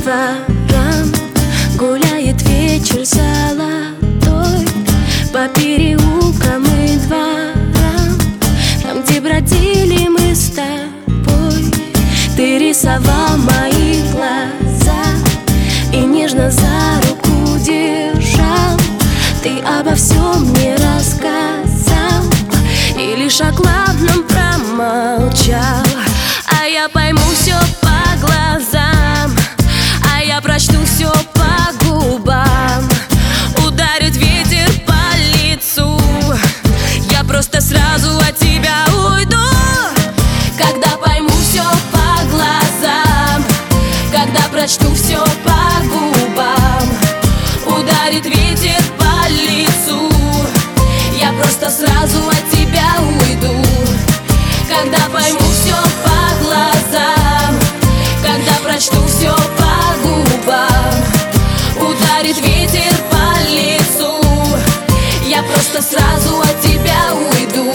дворам гуляет вечер золотой, по переулкам и дворам, там, где бродили мы с тобой. Ты рисовал мои глаза и нежно за руку держал. Ты обо всем мне рассказал и лишь о главном промолчал. А я пойму все по глазам, а я прочту все по губам. Ударит ветер по лицу, я просто сразу от тебя уйду. Когда пойму все по глазам, когда прочту все по губам. Ударит ветер по лицу, я просто сразу от тебя уйду. Когда пойму все по глазам, когда прочту все по губам. Ударит ветер по лицу, я просто сразу от тебя уйду.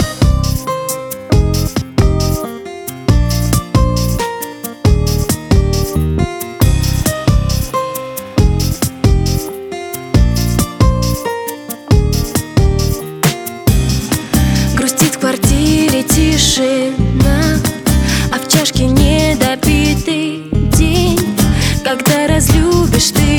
Грустит в квартире тишина, а в чашке недопитый день. Когда разлюбишь ты